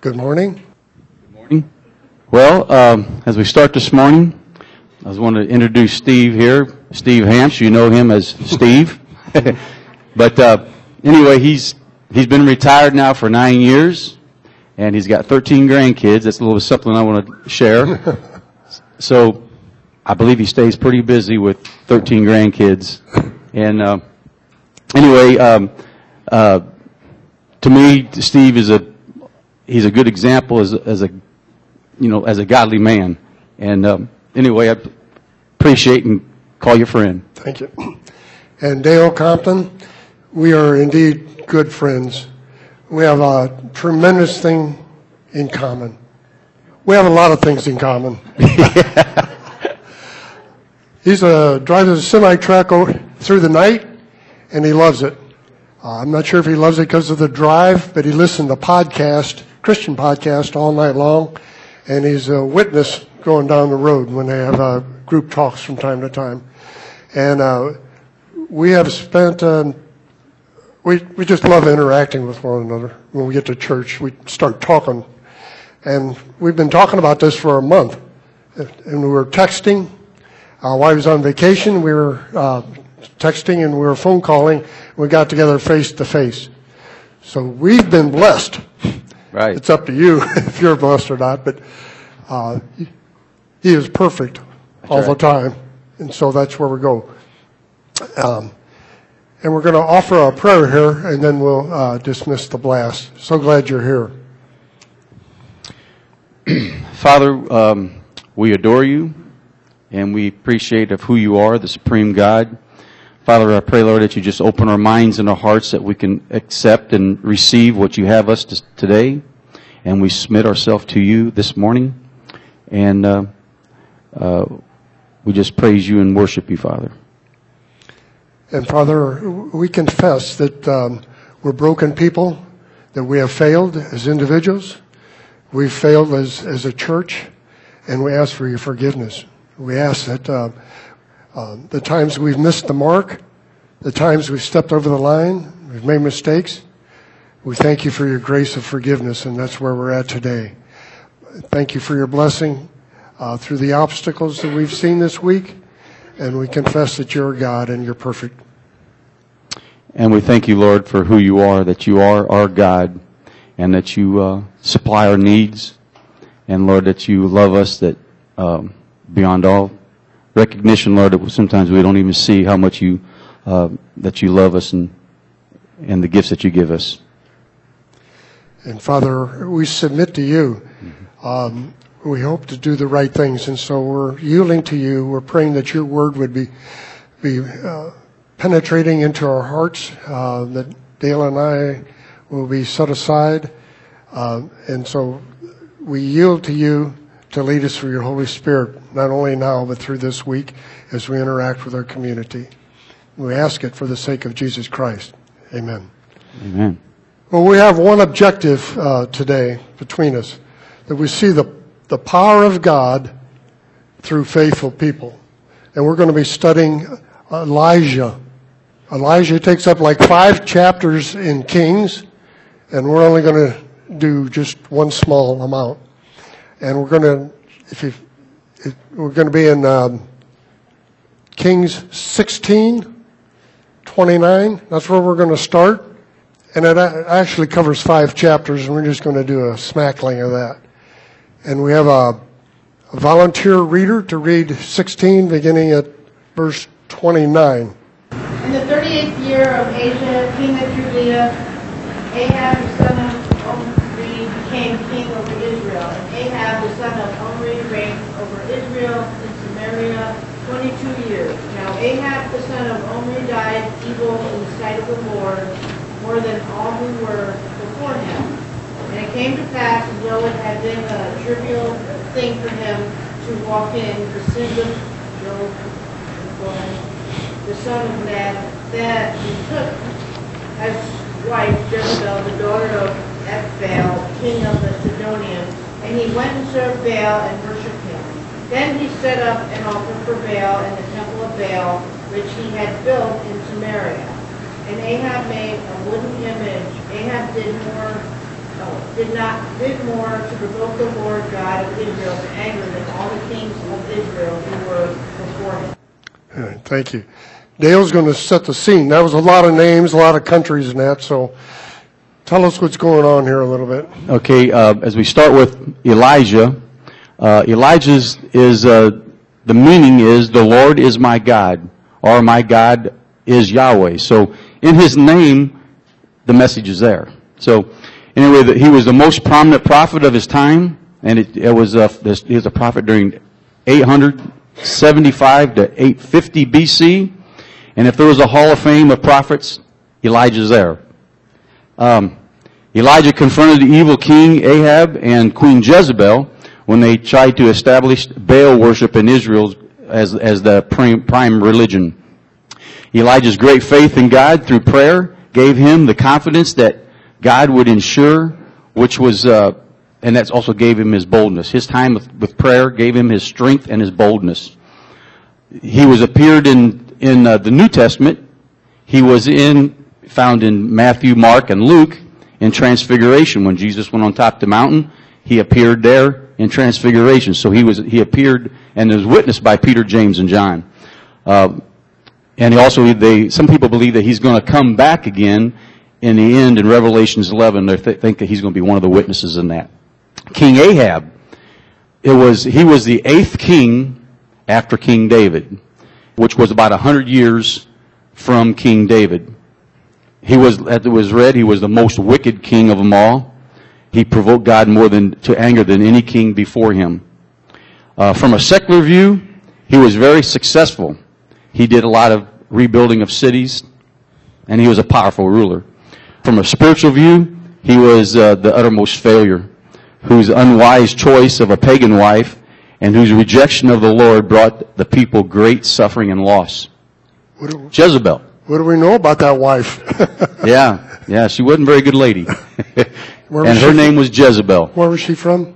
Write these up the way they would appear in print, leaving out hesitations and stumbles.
Good morning. Good morning. Well, as we start this morning, I just want to introduce Steve here. Steve Hamps, you know him as Steve. But anyway, he's been retired now for 9 years, and he's got 13 grandkids. That's a little something I want to share. So I believe he stays pretty busy with 13 grandkids. And anyway, to me, Steve he's a good example as a godly man. And anyway, I appreciate and call you friend. Thank you. And Dale Compton, we are indeed good friends. We have a tremendous thing in common. We have a lot of things in common. He drives a semi-truck through the night, and he loves it. I'm not sure if he loves it because of the drive, but he listens to Christian podcast all night long, and he's a witness going down the road when they have group talks from time to time. And we have spent, we just love interacting with one another. When we get to church, we start talking. And we've been talking about this for a month. And we were texting. While he was on vacation, we were texting and we were phone calling. We got together face to face. So we've been blessed. Right. It's up to you if you're blessed or not. But he is perfect all the time. And so that's where we go. And we're going to offer a prayer here, and then we'll dismiss the blast. So glad you're here. Father, we adore you, and we appreciate of who you are, the supreme God. Father, I pray, Lord, that you just open our minds and our hearts that we can accept and receive what you have us today. And we submit ourselves to you this morning. And we just praise you and worship you, Father. And Father, we confess that we're broken people, that we have failed as individuals. We've failed as a church, and we ask for your forgiveness. We ask that the times we've missed the mark, the times we've stepped over the line, we've made mistakes, we thank you for your grace of forgiveness, and that's where we're at today. Thank you for your blessing through the obstacles that we've seen this week, and we confess that you're God and you're perfect. And we thank you, Lord, for who you are, that you are our God, and that you supply our needs, and Lord, that you love us that beyond all recognition, Lord, that sometimes we don't even see how much that you love us and the gifts that you give us. And Father, we submit to you. We hope to do the right things, and so we're yielding to you. We're praying that your word would be penetrating into our hearts, that Dale and I will be set aside. And so we yield to you to lead us through your Holy Spirit, not only now, but through this week as we interact with our community. We ask it for the sake of Jesus Christ. Amen. Amen. Well, we have one objective today between us, that we see the power of God through faithful people. And we're going to be studying Elijah. Elijah takes up like 5 chapters in Kings, and we're only going to do just one small amount. And we're going to be in Kings 16:29. That's where we're going to start. And it actually covers 5 chapters, and we're just going to do a smackling of that. And we have a volunteer reader to read 16, beginning at verse 29. In the 38th year of Asa, king of Judea, Ahab the son of Omri became king over Israel. And Ahab the son of Omri reigned over Israel in Samaria 22 years. Now Ahab the son of Omri died evil in the sight of the Lord, more than all who were before him. And it came to pass, as though it had been a trivial thing for him to walk in the sins of Jeroboam, the son of Nabat, that he took as wife Jezebel, the daughter of Ethbaal, king of the Sidonians, and he went and served Baal and worshipped him. Then he set up an altar for Baal in the temple of Baal, which he had built in Samaria. And Ahab made a wooden image. Ahab did more did more to provoke the Lord God of Israel to anger than all the kings of Israel who were before him. All right, thank you. Dale's going to set the scene. That was a lot of names, a lot of countries and that, so tell us what's going on here a little bit. Okay, as we start with Elijah, Elijah's is, the meaning is, the Lord is my God, or my God is Yahweh. So in his name, the message is there. So anyway, he was the most prominent prophet of his time, and he was a prophet during 875 to 850 BC. And if there was a hall of fame of prophets, Elijah's there. Elijah confronted the evil king Ahab and Queen Jezebel when they tried to establish Baal worship in Israel as the prime religion. Elijah's great faith in God through prayer gave him the confidence that God would ensure, which was, and that also gave him his boldness. His time with prayer gave him his strength and his boldness. He was appeared in the New Testament. He was found in Matthew, Mark, and Luke in Transfiguration. When Jesus went on top of the mountain, he appeared there in Transfiguration. So he appeared and was witnessed by Peter, James, and John. And some people believe that he's going to come back again in the end in Revelations 11. They think that he's going to be one of the witnesses in that. King Ahab, he was the 8th king after King David, which was about 100 years from King David. He was, as it was read, he was the most wicked king of them all. He provoked God more to anger than any king before him. From a secular view, he was very successful. He did a lot of rebuilding of cities, and he was a powerful ruler. From a spiritual view, he was the uttermost failure, whose unwise choice of a pagan wife and whose rejection of the Lord brought the people great suffering and loss. Jezebel. What do we know about that wife? Yeah, she wasn't a very good lady. And her name was Jezebel. Where was she from?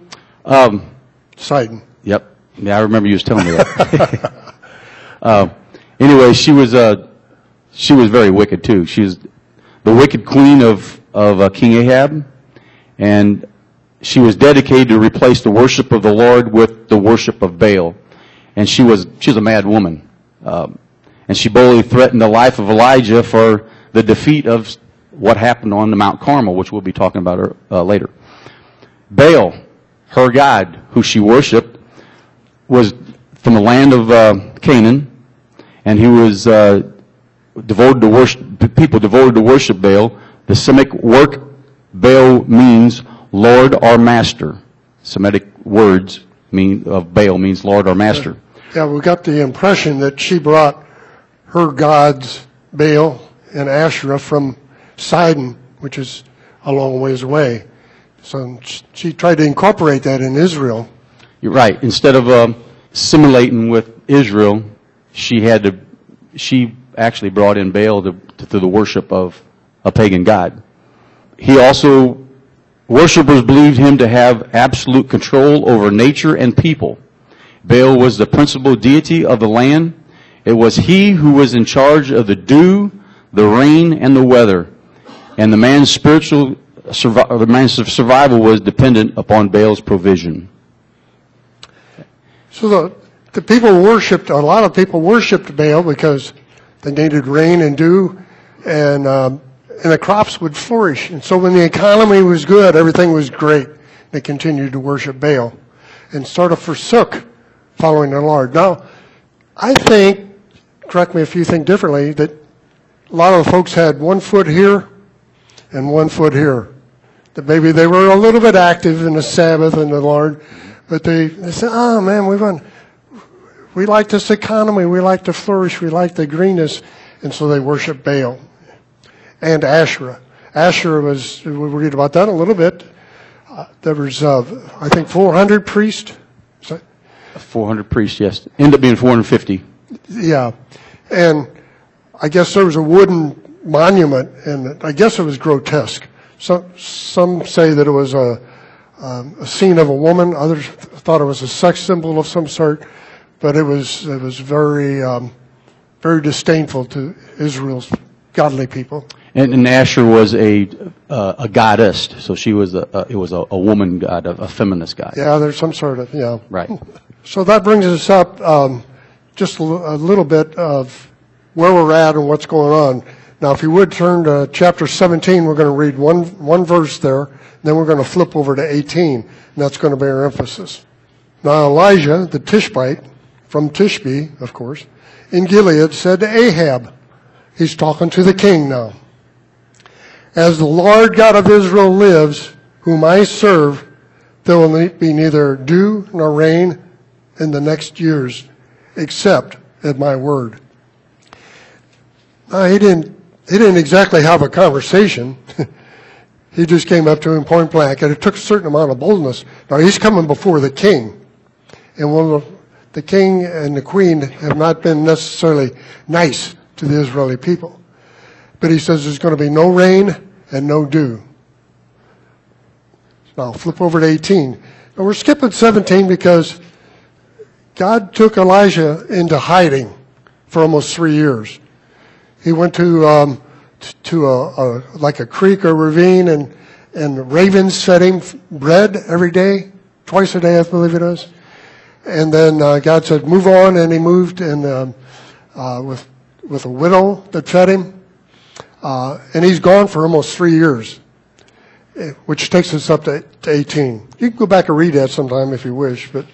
Sidon. Yep. Yeah, I remember you was telling me that. Anyway, she was very wicked too. She was the wicked queen of King Ahab, and she was dedicated to replace the worship of the Lord with the worship of Baal. And she was a mad woman. And she boldly threatened the life of Elijah for the defeat of what happened on the Mount Carmel, which we'll be talking about later. Baal, her god, who she worshipped, was from the land of Canaan, and he was devoted to worship. People devoted to worship Baal. The Semitic word Baal means Lord or Master. Semitic words of Baal means Lord or Master. Yeah, we got the impression that she brought her gods, Baal and Asherah, from Sidon, which is a long ways away. So she tried to incorporate that in Israel. You're right. Instead of assimilating with Israel, she actually brought in Baal to the worship of a pagan god. Worshippers believed him to have absolute control over nature and people. Baal was the principal deity of the land. It was he who was in charge of the dew, the rain, and the weather. And the man's survival was dependent upon Baal's provision. So a lot of people worshipped Baal because they needed rain and dew, and the crops would flourish. And so when the economy was good, everything was great. They continued to worship Baal and sort of forsook following the Lord. Now, I think, correct me if you think differently, that a lot of the folks had 1 foot here and 1 foot here. That maybe they were a little bit active in the Sabbath and the Lord, but they said, oh man, we like this economy, we like to flourish, we like the greenness, and so they worship Baal and Asherah. Asherah we read about that a little bit. There was, I think, 400 priests. 400 priests, yes. Ended up being 450. Yeah. And I guess there was a wooden monument, and I guess it was grotesque. Some say that it was a scene of a woman. Others thought it was a sex symbol of some sort. But it was very, very disdainful to Israel's godly people. And Asher was a goddess, so she was it was a woman god, a feminist god. Yeah, there's some sort of, yeah. Right. So that brings us up just a little bit of where we're at and what's going on. Now, if you would turn to chapter 17, we're going to read one verse there, then we're going to flip over to 18, and that's going to be our emphasis. Now, Elijah, the Tishbite, from Tishbe, of course, in Gilead, said to Ahab, he's talking to the king now, "As the Lord God of Israel lives, whom I serve, there will be neither dew nor rain in the next years, except at my word." Now, he didn't exactly have a conversation. He just came up to him point blank, and it took a certain amount of boldness. Now, he's coming before the king, and the king and the queen have not been necessarily nice to the Israeli people. But he says there's going to be no rain and no dew. Now, flip over to 18. Now, we're skipping 17 because God took Elijah into hiding for almost 3 years. He went to like a creek or ravine, and ravens fed him bread every day, twice a day, I believe it is. And then God said, "Move on," and he moved, and with a widow that fed him, and he's gone for almost 3 years, which takes us up to 18. You can go back and read that sometime if you wish, but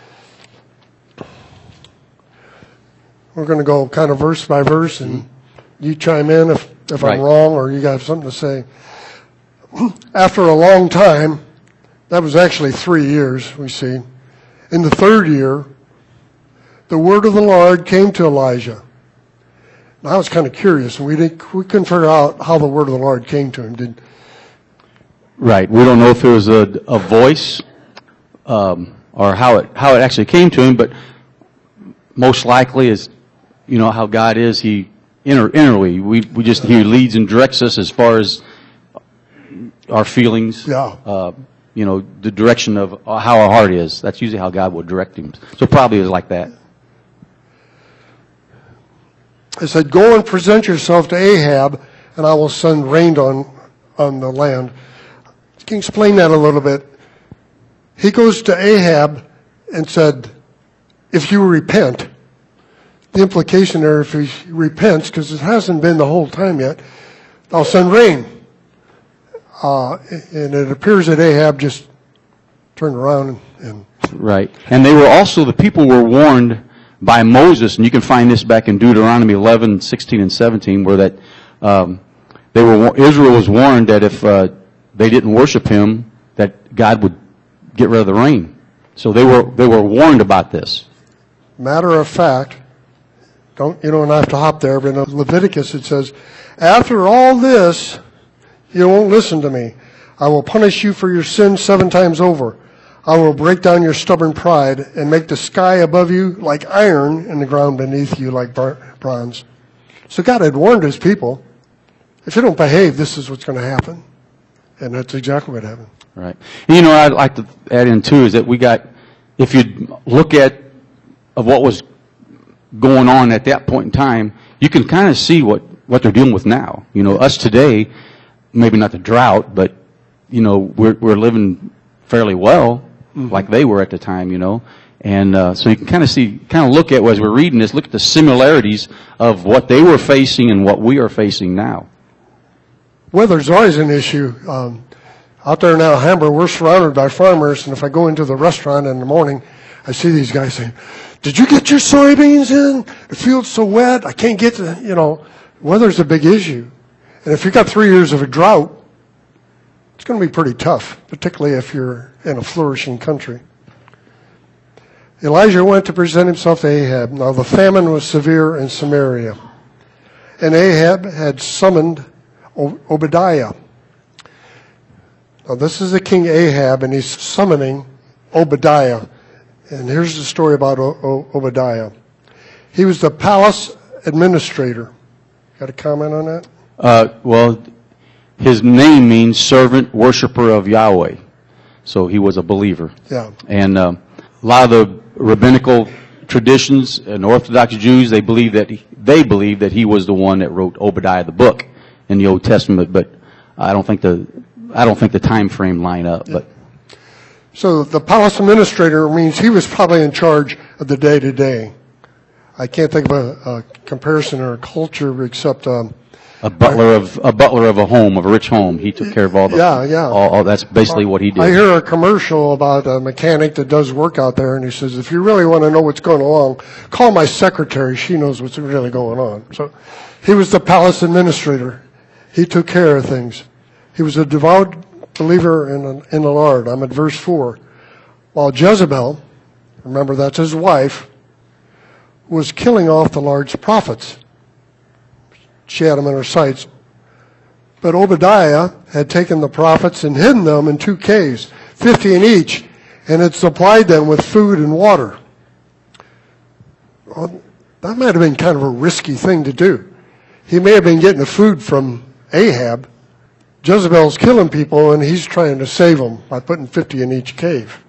we're going to go kind of verse by verse, and you chime in if Right. I'm wrong or you got something to say. After a long time, that was actually 3 years, we see. In the 3rd year, the word of the Lord came to Elijah. Now, I was kind of curious, and we couldn't figure out how the word of the Lord came to him. Right. We don't know if it was a voice or how it actually came to him, but most likely is, you know, how God is. He innerly, he leads and directs us as far as our feelings. Yeah. You know, the direction of how our heart is. That's usually how God will direct him. So probably is like that. It said, "Go and present yourself to Ahab, and I will send rain on the land." Can you explain that a little bit? He goes to Ahab and said, "If you repent," the implication there, if he repents, because it hasn't been the whole time yet, "I'll send rain." And it appears that Ahab just turned around and Right. And the people were warned by Moses, and you can find this back in Deuteronomy 11, 16, and 17, where that Israel was warned that if they didn't worship him, that God would get rid of the rain. So they were warned about this. matter of fact, you don't have to hop there, but in Leviticus it says, "After all this, you won't listen to me. I will punish you for your sins 7 times over. I will break down your stubborn pride and make the sky above you like iron and the ground beneath you like bronze." So God had warned his people, if you don't behave, this is what's going to happen. And that's exactly what happened. Right. And, you know, I'd like to add in too is that if you look at what was going on at that point in time, you can kind of see what they're dealing with now. You know, us today, maybe not the drought, but, you know, we're living fairly well, like they were at the time, you know. And so you can kind of look at, as we're reading this, look at the similarities of what they were facing and what we are facing now. Weather's always an issue. Out there in Alhambra, we're surrounded by farmers, and if I go into the restaurant in the morning, I see these guys saying, "Did you get your soybeans in? The field's so wet, I can't get to," you know, weather's a big issue. And if you've got 3 years of a drought, it's going to be pretty tough, particularly if you're in a flourishing country. Elijah went to present himself to Ahab. Now the famine was severe in Samaria, and Ahab had summoned Obadiah. Now this is the king Ahab, and he's summoning Obadiah. And here's the story about Obadiah. He was the palace administrator. Got a comment on that? Well, his name means servant, worshiper of Yahweh. So he was a believer. Yeah. And a lot of the rabbinical traditions and Orthodox Jews, they believe that they believe that he was the one that wrote Obadiah the book in the Old Testament, but I don't think the time frame line up. But So the palace administrator means he was probably in charge of the day-to-day. I can't think of a comparison or a culture except a butler of a home, of a rich home. He took care of all the all that's basically what he did. I hear a commercial about a mechanic that does work out there, and he says, if you really want to know what's going on, call my secretary. She knows what's really going on. So he was the palace administrator. He took care of things. He was a devout believer in the Lord. I'm at verse 4. While Jezebel, remember that's his wife, was killing off the Lord's prophets. She had them in her sights. But Obadiah had taken the prophets and hidden them in 2 caves, 50 in each, and had supplied them with food and water. Well, that might have been kind of a risky thing to do. He may have been getting the food from Ahab. Jezebel's killing people, and he's trying to save them by putting 50 in each cave.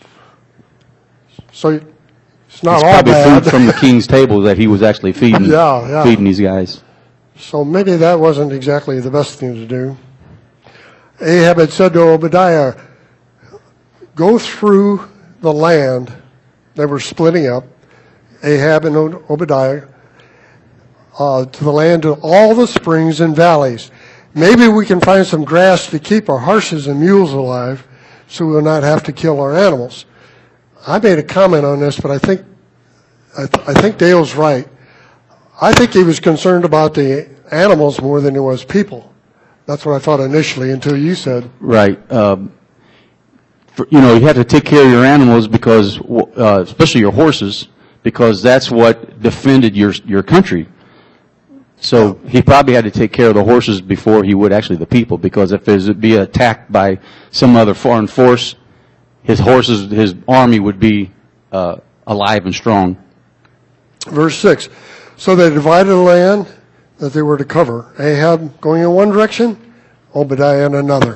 So it's not it's all probably bad. food from the king's table that he was actually feeding feeding these guys. So maybe that wasn't exactly the best thing to do. Ahab had said to Obadiah, go through the land. They were splitting up, Ahab and Obadiah, to the land of all the springs and valleys. Maybe we can find some grass to keep our horses and mules alive so we'll not have to kill our animals. I made a comment on this, but I think Dale's right. I think he was concerned about the animals more than he was people. That's what I thought initially until you said. Right. You have to take care of your animals because, especially your horses, because that's what defended your country. So he probably had to take care of the horses before he would actually the people, because if there's be attacked by some other foreign force, his army would be alive and strong. Verse 6. So they divided the land that they were to cover. Ahab going in one direction, Obadiah in another.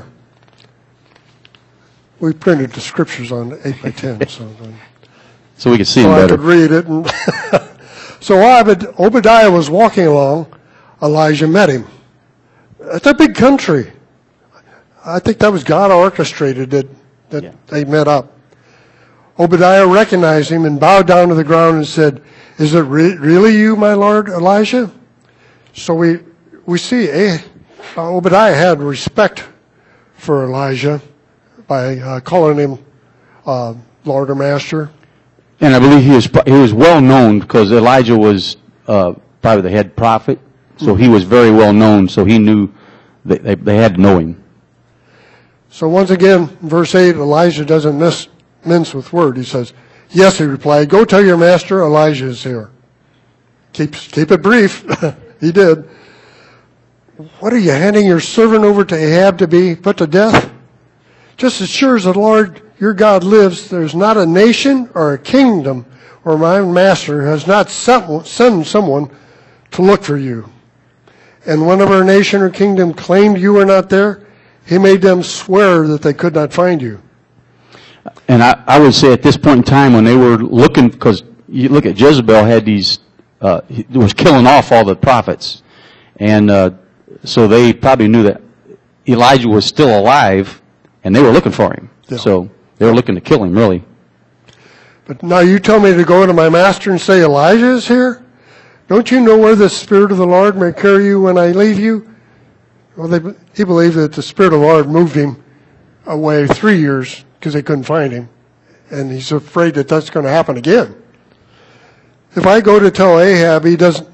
We printed the scriptures on 8x10. So we could see them I better. could read it. And so Obadiah was walking along. Elijah met him. It's a big country. I think that was God orchestrated that they met up. Obadiah recognized him and bowed down to the ground and said, is it really you, my Lord Elijah? So we see Obadiah had respect for Elijah by calling him Lord or Master. And I believe he was well known because Elijah was probably the head prophet, so he was very well known. So he knew they had to know him. So once again, verse 8, Elijah doesn't mince with word. He says, yes, he replied, go tell your master Elijah is here. Keep it brief. He did. What are you handing your servant over to Ahab to be put to death? Just as sure as the Lord your God lives, there's not a nation or a kingdom where my master has not sent someone to look for you. And whenever a nation or kingdom claimed you were not there, he made them swear that they could not find you. And I would say at this point in time when they were looking, because you look at Jezebel had these, he was killing off all the prophets. And so they probably knew that Elijah was still alive and they were looking for him. Yeah. So they were looking to kill him, really. But now you tell me to go to my master and say Elijah is here? Don't you know where the Spirit of the Lord may carry you when I leave you? Well, he believed that the Spirit of the Lord moved him away 3 years because they couldn't find him. And he's afraid that that's going to happen again. If I go to tell Ahab he doesn't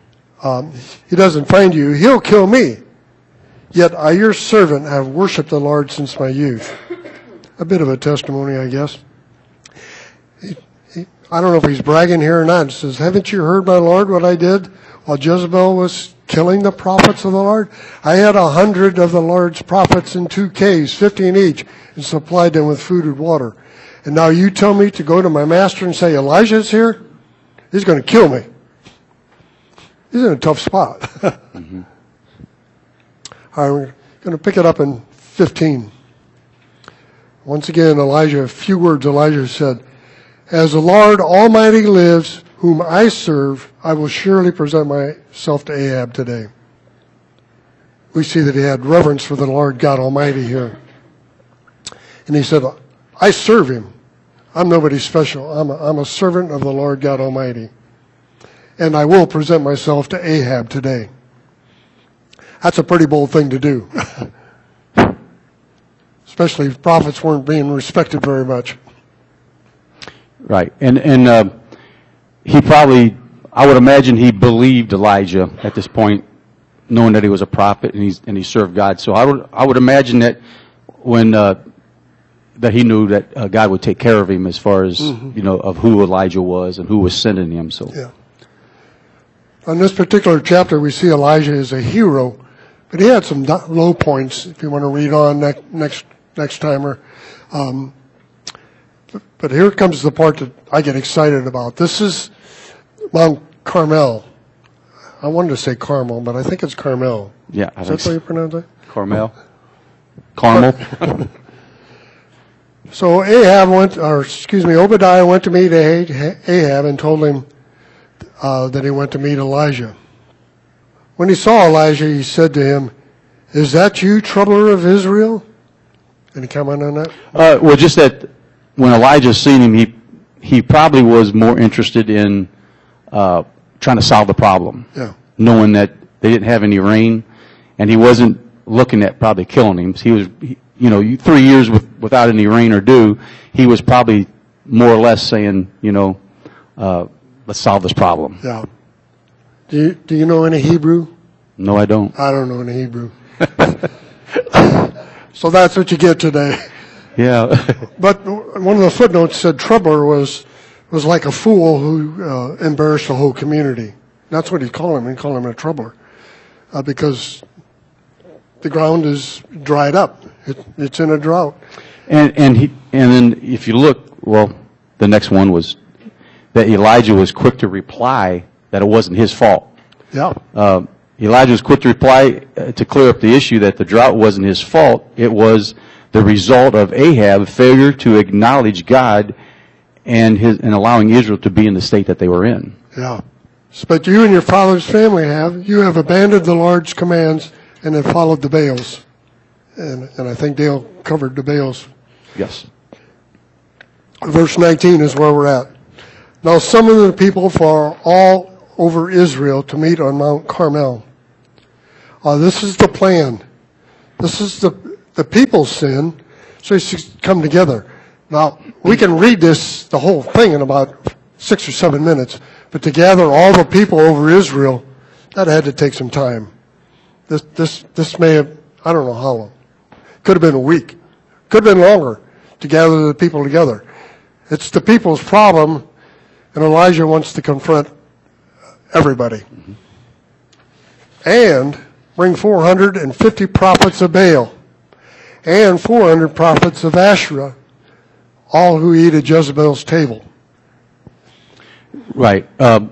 find you, he'll kill me. Yet I, your servant, have worshipped the Lord since my youth. A bit of a testimony, I guess. I don't know if he's bragging here or not. He says, haven't you heard, my Lord, what I did while Jezebel was killing the prophets of the Lord? I had 100 of the Lord's prophets in 2 caves, 50 in each, and supplied them with food and water. And now you tell me to go to my master and say, Elijah's here? He's going to kill me. He's in a tough spot. Mm-hmm. All right, we're going to pick it up in 15. Once again, a few words Elijah said. As the Lord Almighty lives, whom I serve, I will surely present myself to Ahab today. We see that he had reverence for the Lord God Almighty here. And he said, I serve him. I'm nobody special. I'm a servant of the Lord God Almighty. And I will present myself to Ahab today. That's a pretty bold thing to do. Especially if prophets weren't being respected very much. Right. And he probably, I would imagine he believed Elijah at this point, knowing that he was a prophet and he served God. So I would imagine that when that he knew that God would take care of him as far as of who Elijah was and who was sending him. So yeah. On this particular chapter, we see Elijah as a hero, but he had some low points. If you want to read on next timer. But here comes the part that I get excited about. This is Mount Carmel. I wanted to say Carmel, but I think it's Carmel. Yeah, Is that how you pronounce it? Carmel. So Obadiah went to meet Ahab and told him that he went to meet Elijah. When he saw Elijah, he said to him, "Is that you, troubler of Israel?" Any comment on that? Well, just that when Elijah seen him, he probably was more interested in trying to solve the problem. Yeah. Knowing that they didn't have any rain, and he wasn't looking at probably killing him. He was, 3 years without any rain or dew. He was probably more or less saying, let's solve this problem. Yeah. Do you know any Hebrew? No, I don't. I don't know any Hebrew. So that's what you get today. Yeah. But one of the footnotes said troubler was like a fool who embarrassed the whole community. That's what he'd call him. He'd call him a troubler because the ground is dried up. It's in a drought. And then if you look, the next one was that Elijah was quick to reply that it wasn't his fault. Yeah. Elijah was quick to reply to clear up the issue that the drought wasn't his fault. It was the result of Ahab's failure to acknowledge God and allowing Israel to be in the state that they were in. Yeah. But you and your father's family have abandoned the Lord's commands and have followed the Baals. And I think Dale covered the Baals. Yes. Verse 19 is where we're at. Now summon the people for all over Israel to meet on Mount Carmel. This is the plan. This is the people's sin, so it's to come together. Now, we can read the whole thing in about 6 or 7 minutes, but to gather all the people over Israel, that had to take some time. This may have, I don't know how long. Could have been a week. Could have been longer to gather the people together. It's the people's problem, and Elijah wants to confront everybody. Mm-hmm. And bring 450 prophets of Baal and 400 prophets of Asherah, all who eat at Jezebel's table. Right.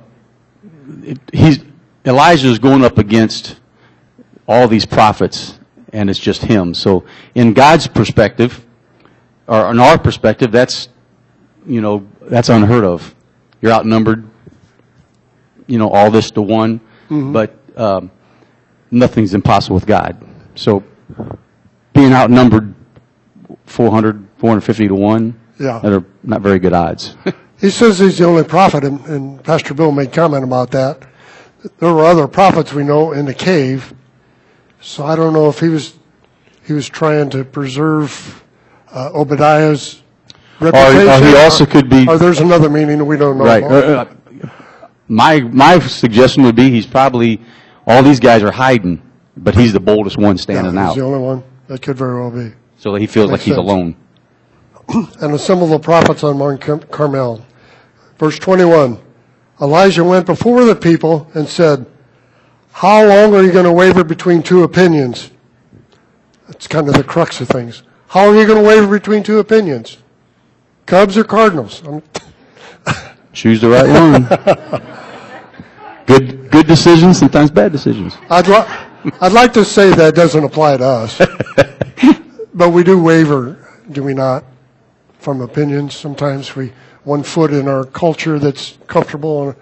Elijah is going up against all these prophets, and it's just him. So in God's perspective, or in our perspective, that's unheard of. You're outnumbered, all this to one, mm-hmm. But nothing's impossible with God. So being outnumbered 450 to 1, that are not very good odds. He says he's the only prophet, and Pastor Bill made comment about that. There were other prophets we know in the cave, so I don't know if he was trying to preserve Obadiah's reputation. Or he also could be. Or there's another meaning that we don't know about. My suggestion would be he's probably, all these guys are hiding, but he's the boldest one standing out. He's the only one. That could very well be. So he feels like he's alone. And assemble the prophets on Mount Carmel. Verse 21, Elijah went before the people and said, "How long are you going to waver between two opinions?" That's kind of the crux of things. How long are you going to waver between two opinions? Cubs or Cardinals? Choose the right one. Good decisions, sometimes bad decisions. I'd like to say that doesn't apply to us. But we do waver, do we not? from opinions. Sometimes one foot in our culture that's comfortable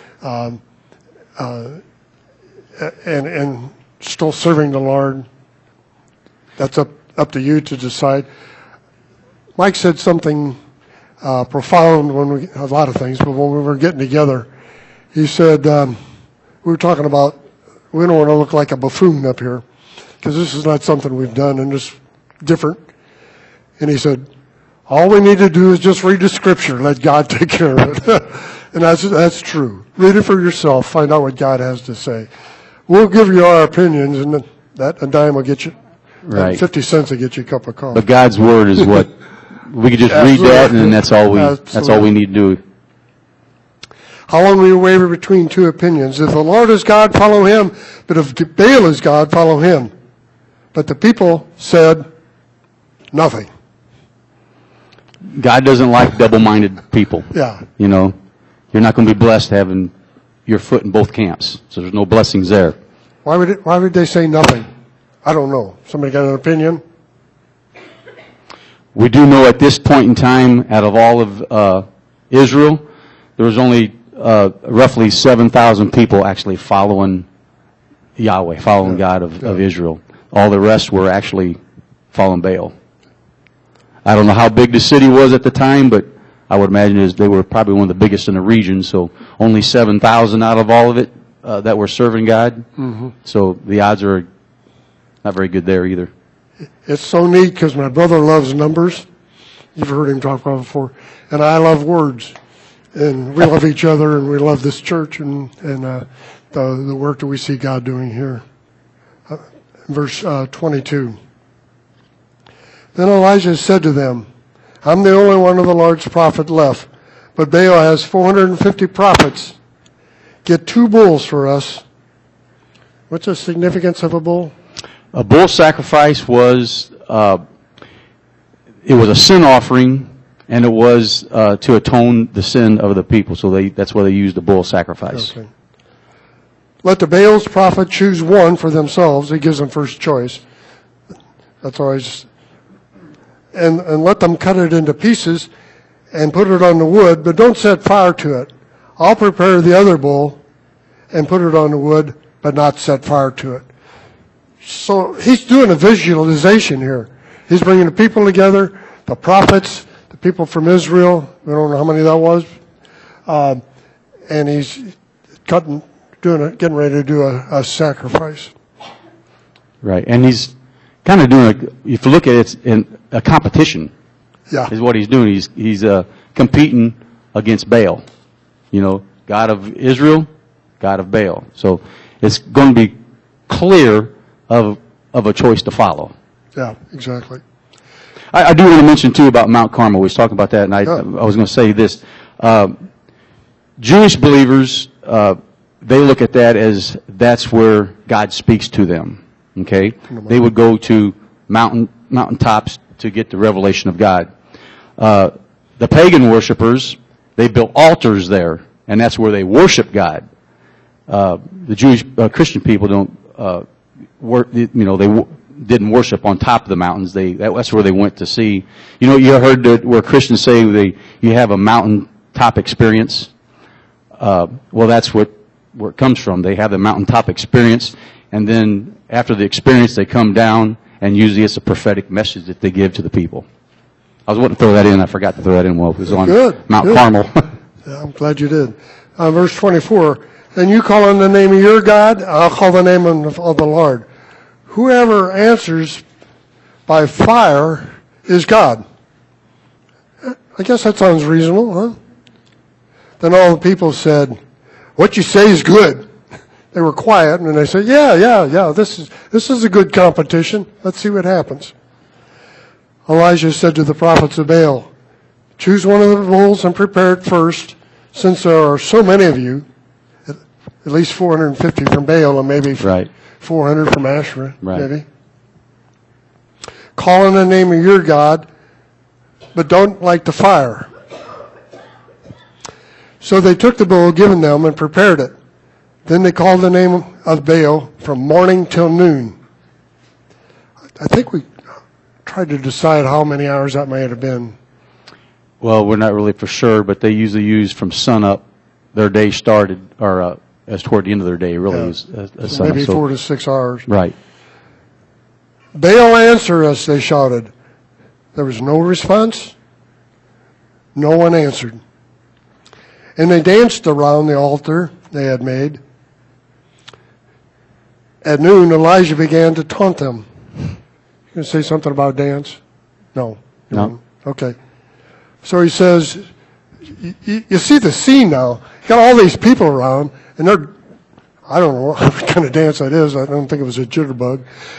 and still serving the Lord. That's up to you to decide. Mike said something profound a lot of things, but when we were getting together, he said, we were talking about, we don't want to look like a buffoon up here, because this is not something we've done and it's different. And he said, all we need to do is just read the scripture, let God take care of it. And that's true. Read it for yourself, find out what God has to say. We'll give you our opinions, and a dime will get you, Right. 50 cents will get you a cup of coffee. But God's word is what we could just read that, and then that's all we need to do. How long will you waver between two opinions? If the Lord is God, follow him. But if Baal is God, follow him. But the people said nothing. God doesn't like double-minded people. Yeah. You know, you're not going to be blessed having your foot in both camps. So there's no blessings there. Why would they say nothing? I don't know. Somebody got an opinion? We do know at this point in time, out of all of Israel, there was only roughly 7,000 people actually following Yahweh, following God of Israel. All the rest were actually following Baal. I don't know how big the city was at the time, but I would imagine they were probably one of the biggest in the region, so only 7,000 out of all of it that were serving God. Mm-hmm. So the odds are not very good there either. It's so neat because my brother loves numbers. You've heard him talk about it before. And I love words. And we love each other, and we love this church and the work that we see God doing here. Verse 22. Then Elijah said to them, I'm the only one of the Lord's prophet left, but Baal has 450 prophets. Get 2 bulls for us. What's the significance of a bull? A bull sacrifice was it was a sin offering, and it was to atone the sin of the people. So that's why they used the bull sacrifice. Okay. Let the Baal's prophet choose one for themselves. He gives them first choice. That's always. And let them cut it into pieces and put it on the wood, but don't set fire to it. I'll prepare the other bull and put it on the wood, but not set fire to it. So he's doing a visualization here. He's bringing the people together, the prophets, the people from Israel. We don't know how many that was. And he's getting ready to do a sacrifice. Right, and he's kind of doing if you look at it, it's in a competition. Yeah. Is what he's doing. He's competing against Baal. You know, God of Israel, God of Baal. So it's going to be clear of a choice to follow. Yeah, exactly. I do want to mention too about Mount Carmel. We was talking about that, and I was going to say this: Jewish believers, they look at that as that's where God speaks to them. Okay, they would go to mountaintops to get the revelation of God. The pagan worshipers, they built altars there, and that's where they worship God. The Jewish Christian people don't they didn't worship on top of the mountains. That's where they went to see. You know, you heard where Christians say you have a mountaintop experience. Well, that's where it comes from. They have the mountaintop experience, and then after the experience, they come down, and usually it's a prophetic message that they give to the people. I was wanting to throw that in. I forgot to throw that in while it was on Mount Carmel. Yeah, I'm glad you did. Verse 24. Then you call on the name of your God, I'll call the name of the Lord. Whoever answers by fire is God. I guess that sounds reasonable, huh? Then all the people said, what you say is good. They were quiet, and they said, yeah, this is a good competition. Let's see what happens. Elijah said to the prophets of Baal, choose one of the bulls and prepare it first, since there are so many of you, at least 450 from Baal and maybe 400 from Asherah, maybe. Call on the name of your God, but don't light the fire. So they took the bull given them and prepared it. Then they called the name of Baal from morning till noon. I think we tried to decide how many hours that might have been. Well, we're not really for sure, but they usually use from sunup. Their day started, or as toward the end of their day, really, is So sunup. maybe 4 to 6 hours. Right. Baal, answer us, they shouted. There was no response. No one answered. And they danced around the altar they had made. At noon, Elijah began to taunt them. You going to say something about dance? No. No. Okay. So he says, you see the scene now. You got all these people around, and they're, I don't know what kind of dance that is. I don't think it was a jitterbug.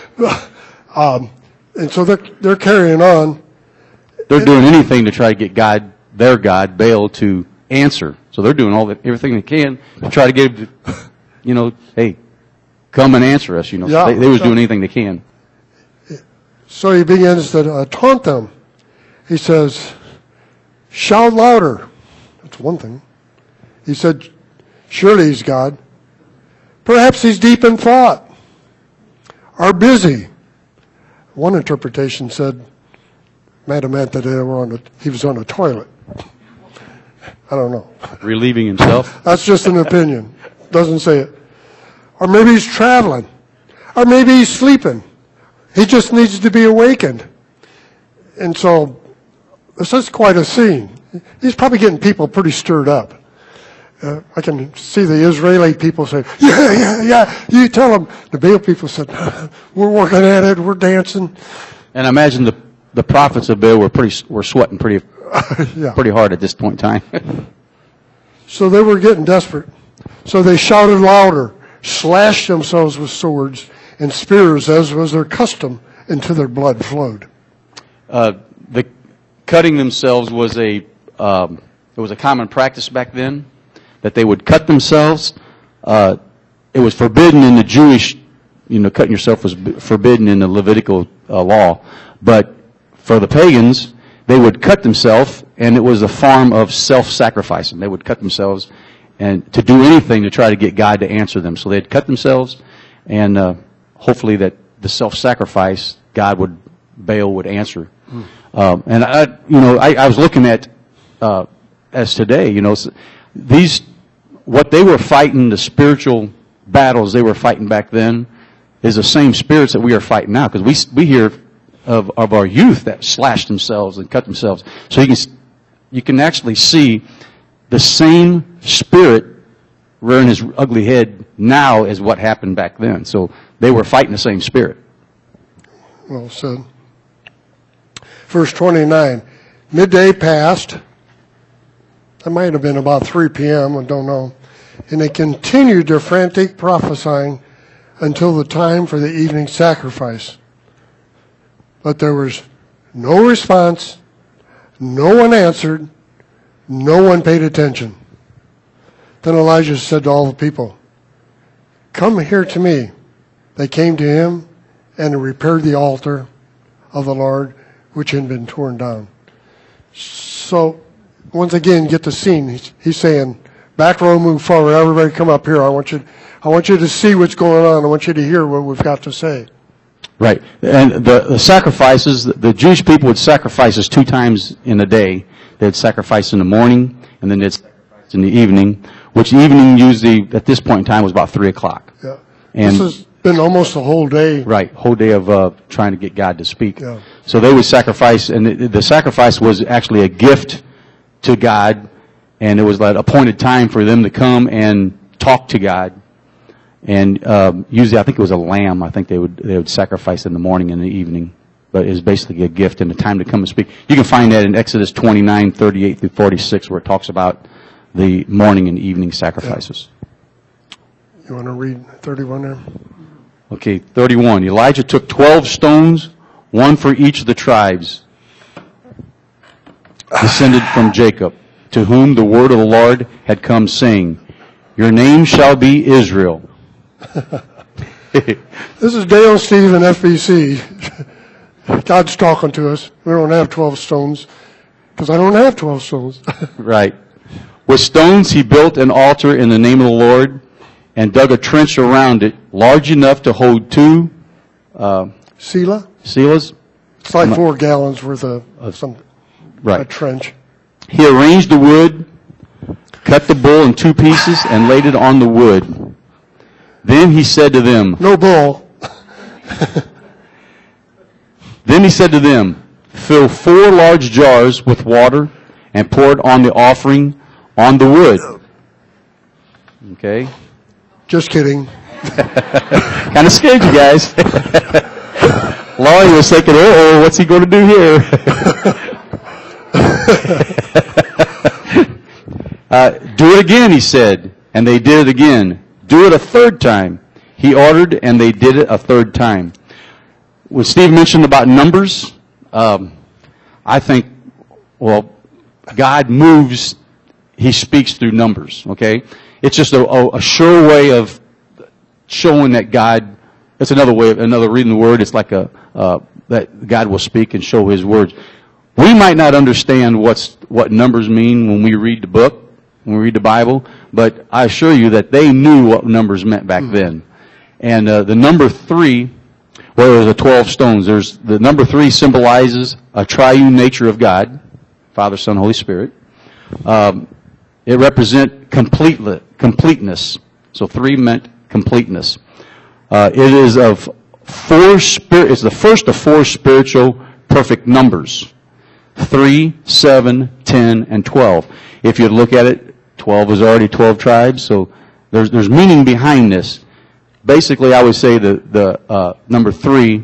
And so they're carrying on. They're doing anything to try to get God, their God, Baal, to answer. So they're doing everything they can to try to get him to, hey, come and answer us. Yeah, So they was doing anything they can. So he begins to taunt them. He says, shout louder. That's one thing. He said, surely he's God. Perhaps he's deep in thought or busy. One interpretation said, might have meant that he was on a toilet. I don't know. Relieving himself. That's just an opinion. Doesn't say it. Or maybe he's traveling. Or maybe he's sleeping. He just needs to be awakened. And so, this is quite a scene. He's probably getting people pretty stirred up. I can see the Israeli people say, yeah, you tell them. The Baal people said, we're working at it, we're dancing. And I imagine the prophets of Baal were sweating pretty Yeah. pretty hard at this point in time. So they were getting desperate. So they shouted louder, slashed themselves with swords and spears, as was their custom, until their blood flowed. The cutting themselves was it was a common practice back then, that they would cut themselves. It was forbidden in the Jewish, cutting yourself was forbidden in the Levitical law. But for the pagans, they would cut themselves, and it was a form of self-sacrificing. They would cut themselves and to do anything to try to get God to answer them. So they'd cut themselves, and hopefully that the self-sacrifice, Baal would answer. And I was looking at as today, what they were fighting, the spiritual battles they were fighting back then, is the same spirits that we are fighting now. Because we hear of our youth that slashed themselves and cut themselves. So you can actually see the same spirit rearing his ugly head now as what happened back then. So they were fighting the same spirit. Well said. Verse 29, midday passed. That might have been about 3 p.m., I don't know. And they continued their frantic prophesying until the time for the evening sacrifice. But there was no response, no one answered, no one paid attention. Then Elijah said to all the people, come here to me. They came to him and repaired the altar of the Lord, which had been torn down. So, once again, get the scene. He's saying, back row, move forward. Everybody come up here. I want you to see what's going on. I want you to hear what we've got to say. Right. And the sacrifices, the Jewish people would sacrifice 2 times in a day. They'd sacrifice in the morning, and then they'd sacrifice in the evening, which the evening usually, at this point in time, was about 3 o'clock. Yeah. And this has been almost a whole day. right, whole day of trying to get God to speak. Yeah. So they would sacrifice, and the sacrifice was actually a gift to God, and it was like appointed time for them to come and talk to God. And usually, I think it was a lamb. I think they would sacrifice in the morning and the evening, but it was basically a gift and a time to come and speak. You can find that in Exodus 29:38 through 46, where it talks about the morning and evening sacrifices. You want to read 31 there? Okay, 31. Elijah took 12 stones, one for each of the tribes descended from Jacob, to whom the word of the Lord had come, saying, your name shall be Israel. This is Dale, Steve, and FBC. God's talking to us. We don't have 12 stones, because I don't have 12 stones. Right. With stones he built an altar in the name of the Lord, and dug a trench around it, large enough to hold 2 Selah? Selahs. It's like 4 gallons worth of some a Right. trench. He arranged the wood, cut the bull in 2 pieces, and laid it on the wood. Then he said to them, No bull. Then he said to them, fill 4 large jars with water and pour it on the offering on the wood. Okay? Just kidding. Kind of scared you guys. Laurie was thinking, oh, what's he going to do here? Do it again, he said. And they did it again. Do it a 3rd time. He ordered, and they did it a 3rd time. When Steve mentioned about numbers, I think, well, God moves, he speaks through numbers, okay? It's just a sure way of showing that God, it's another way, another reading the Word, it's like that God will speak and show His words. We might not understand what numbers mean when we read the book, when we read the Bible, but I assure you that they knew what numbers meant back then. And the number 3, well, there's the 12 stones. There's the number 3 symbolizes a triune nature of God, Father, Son, Holy Spirit. It represents completeness. So 3 meant completeness. It is of 4 it's the first of 4 spiritual perfect numbers. 3, 7, 10, and 12. If you look at it, 12 is already 12 tribes, so there's meaning behind this. Basically, I would say the number 3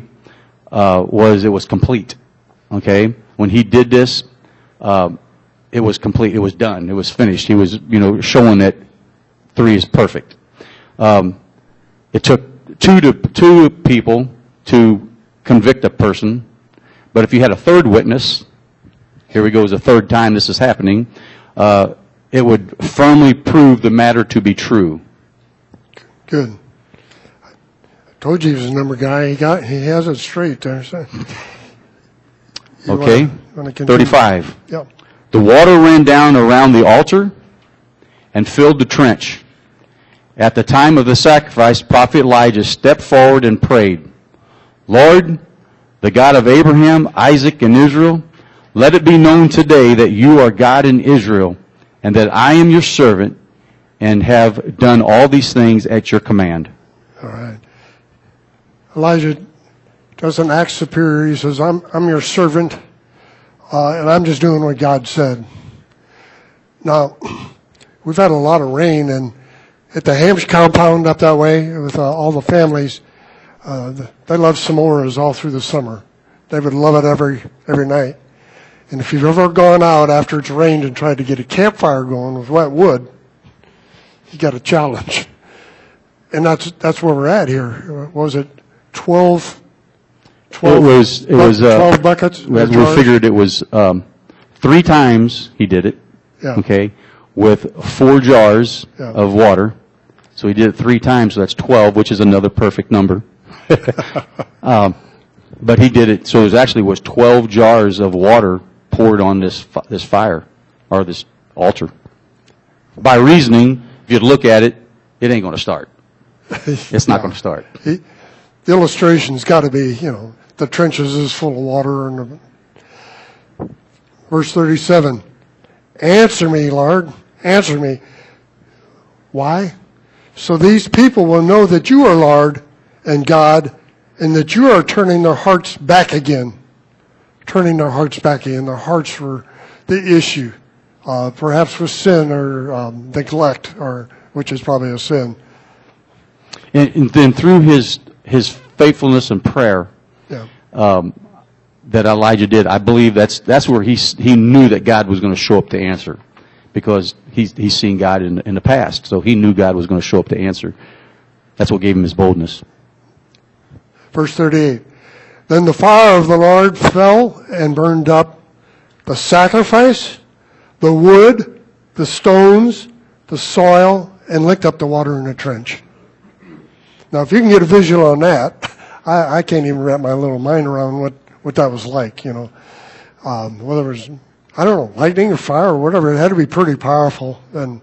was complete. Okay, when he did this, it was complete. It was done. It was finished. He was, showing that 3 is perfect. It took two people to convict a person, but if you had a 3rd witness, here we go, is a 3rd time this is happening, it would firmly prove the matter to be true. Good. I told you he was a number guy. He has it straight there. So. Okay. Wanna 35. Yep. The water ran down around the altar and filled the trench. At the time of the sacrifice, Prophet Elijah stepped forward and prayed, Lord, the God of Abraham, Isaac, and Israel, let it be known today that you are God in Israel, and that I am your servant, and have done all these things at your command. All right. Elijah doesn't act superior. He says, I'm your servant, and I'm just doing what God said. Now, we've had a lot of rain, and at the Hamsh compound up that way with all the families, they love s'mores all through the summer. They would love it every night. And if you've ever gone out after it's rained and tried to get a campfire going with wet wood, you got a challenge. And that's where we're at here. What was it 12 buckets? We figured it was 3 times he did it. Yeah. Okay, with 4 jars of water. So he did it 3 times, so that's 12, which is another perfect number. But he did it, so it was 12 jars of water poured on this fire, or this altar. By reasoning, if you look at it, it ain't going to start. It's not going to start. The illustration's got to be, the trenches is full of water. And verse 37, answer me, Lord, answer me. Why? So these people will know that you are Lord and God, and that you are turning their hearts back again. Turning their hearts back again. Their hearts were the issue. Perhaps with sin or neglect, which is probably a sin. And then through his faithfulness and prayer, that Elijah did, I believe that's where he knew that God was going to show up to answer, because he's seen God in the past, so he knew God was going to show up to answer. That's what gave him his boldness. Verse 38. Then the fire of the Lord fell and burned up the sacrifice, the wood, the stones, the soil, and licked up the water in the trench. Now, if you can get a visual on that, I can't even wrap my little mind around what that was like, whether it was, I don't know, lightning or fire or whatever. It had to be pretty powerful. And,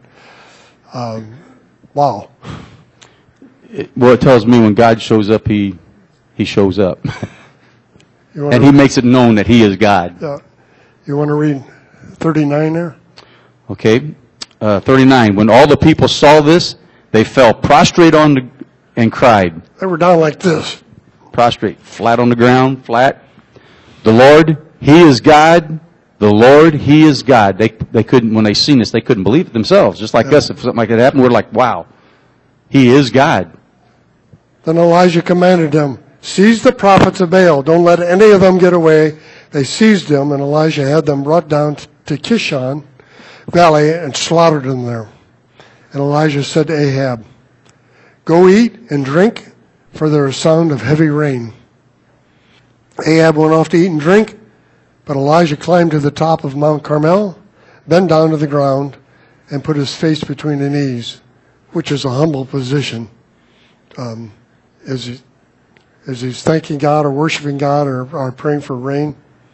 wow. It tells me when God shows up, he shows up. And he makes it known that he is God. You want to read 39 there? Okay. 39. When all the people saw this, they fell prostrate and cried. They were down like this. Prostrate, flat on the ground, flat. The Lord, He is God. The Lord, He is God. They couldn't, when they seen this, they couldn't believe it themselves. Just like us, if something like that happened, we're like, wow, He is God. Then Elijah commanded them, seize the prophets of Baal. Don't let any of them get away. They seized them, and Elijah had them brought down to Kishon Valley and slaughtered them there. And Elijah said to Ahab, go eat and drink, for there is sound of heavy rain. Ahab went off to eat and drink, but Elijah climbed to the top of Mount Carmel, bent down to the ground, and put his face between the knees, which is a humble position. As he's thanking God or worshiping God or praying for rain.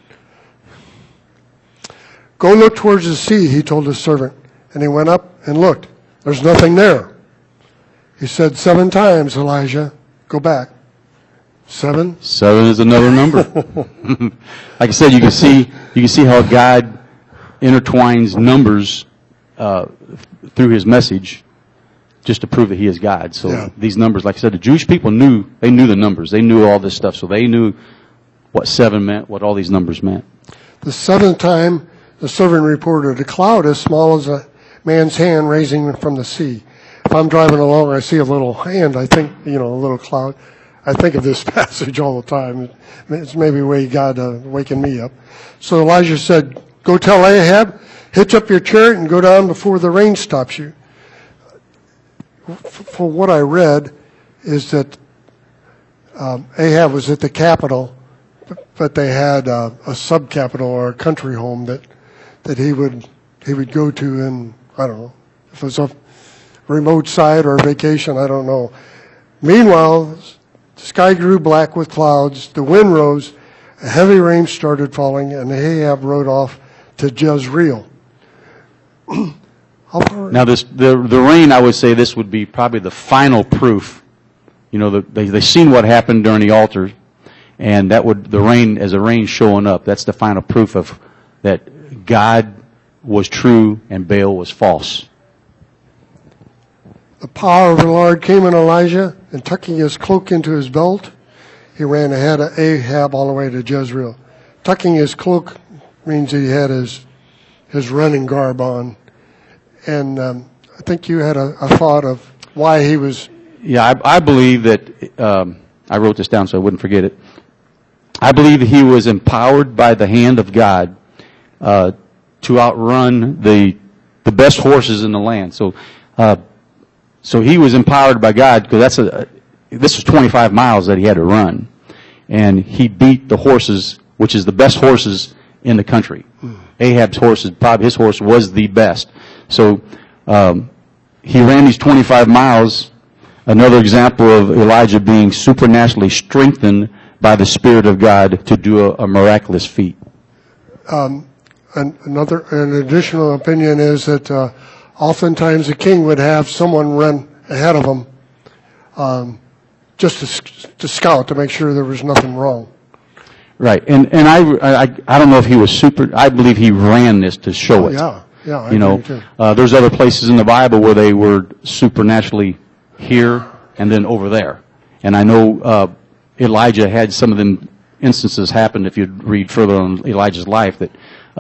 Go look towards the sea, he told his servant. And he went up and looked. There's nothing there. He said 7 times, Elijah, go back. 7? 7 is another number. Like I said, you can see how God intertwines numbers through His message, just to prove that He is God. So these numbers, like I said, the Jewish people knew the numbers. They knew all this stuff, so they knew what 7 meant, what all these numbers meant. The 7th time, the servant reported, a cloud as small as a man's hand raising from the sea. If I'm driving along, I see a little hand, I think, a little cloud. I think of this passage all the time. It's maybe a way God waking me up. So Elijah said, go tell Ahab, hitch up your chariot and go down before the rain stops you. For what I read is that Ahab was at the capital, but they had a sub-capital or a country home that he would go to in, I don't know, if it was a remote site or a vacation, I don't know. Meanwhile, the sky grew black with clouds, the wind rose, a heavy rain started falling, and Ahab rode off to Jezreel. Now, the rain, I would say this would be probably the final proof. They seen what happened during the altar, and the rain, as a rain showing up, that's the final proof of that God was true and Baal was false. The power of the Lord came on Elijah, and tucking his cloak into his belt, he ran ahead of Ahab all the way to Jezreel. Tucking his cloak means he had his running garb on. And I think you had a thought of why he was... Yeah, I believe that, I wrote this down so I wouldn't forget it. I believe he was empowered by the hand of God to outrun the best horses in the land. So he was empowered by God, because this was 25 miles that he had to run. And he beat the horses, which is the best horses in the country. Ahab's horses, probably his horse was the best. So he ran these 25 miles. Another example of Elijah being supernaturally strengthened by the Spirit of God to do a miraculous feat. An additional opinion is that oftentimes the king would have someone run ahead of him just to scout, to make sure there was nothing wrong. Right, and I don't know if he was I believe he ran this to show it. Yeah, I agree too. There's other places in the Bible where they were supernaturally here and then over there. And I know Elijah had some of them instances happen, if you read further on Elijah's life, that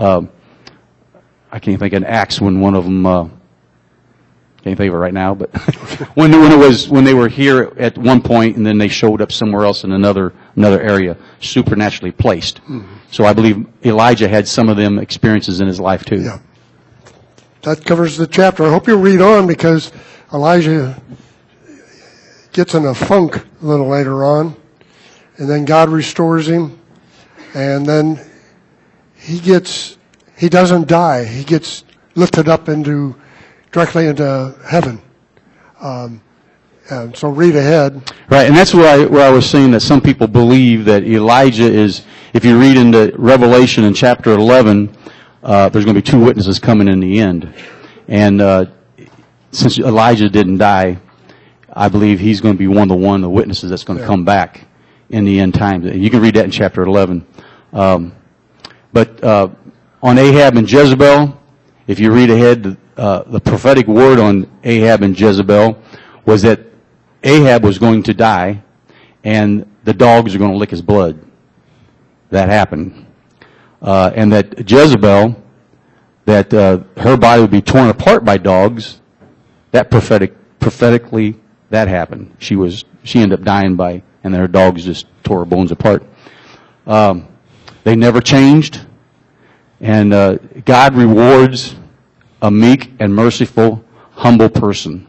I can't think of Acts when one of them, can't think of it right now, but when they were here at one point and then they showed up somewhere else in another area, supernaturally placed. Mm-hmm. So I believe Elijah had some of them experiences in his life too. Yeah. That covers the chapter. I hope you'll read on, because Elijah gets in a funk a little later on, and then God restores him, and then he doesn't die. He gets lifted up directly into heaven. And so read ahead. Right, and that's where I was saying that some people believe that Elijah is, if you read into Revelation in chapter 11, there's going to be 2 witnesses coming in the end. And since Elijah didn't die, I believe he's going to be one of the witnesses that's going to come back in the end times. You can read that in chapter 11. But on Ahab and Jezebel, if you read ahead, the prophetic word on Ahab and Jezebel was that Ahab was going to die, and the dogs are going to lick his blood. That happened. And that Jezebel, that her body would be torn apart by dogs, that prophetically, that happened. She ended up dying and her dogs just tore her bones apart. They never changed, and God rewards a meek and merciful, humble person.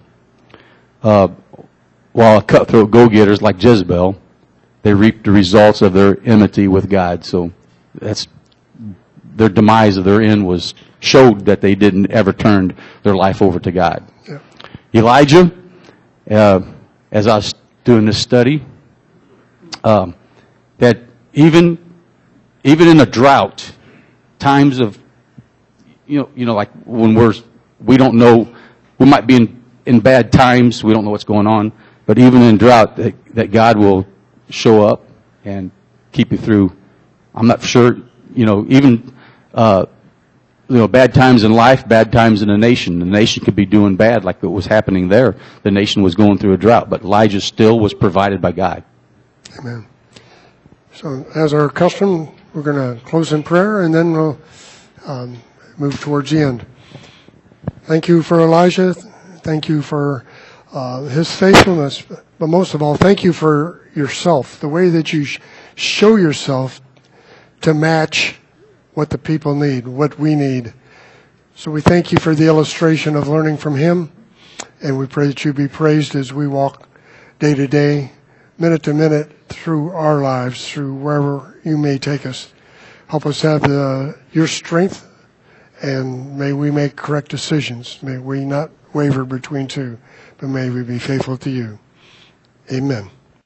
While cutthroat go-getters like Jezebel, they reap the results of their enmity with God. So that's their demise of their end showed that they didn't ever turn their life over to God. Yeah. Elijah, as I was doing this study, that even in a drought, times of like when we don't know, we might be in bad times, we don't know what's going on, but even in drought, that God will show up and keep you through. I'm not sure, even bad times in life, bad times in a nation. The nation could be doing bad like what was happening there. The nation was going through a drought, but Elijah still was provided by God. Amen. So as our custom, we're going to close in prayer, and then we'll move towards the end. Thank you for Elijah. Thank you for his faithfulness. But most of all, thank you for yourself, the way that you show yourself to match what the people need, what we need. So we thank you for the illustration of learning from him, and we pray that you be praised as we walk day to day, minute to minute, through our lives, through wherever you may take us. Help us have your strength, and may we make correct decisions. May we not waver between two, but may we be faithful to you. Amen.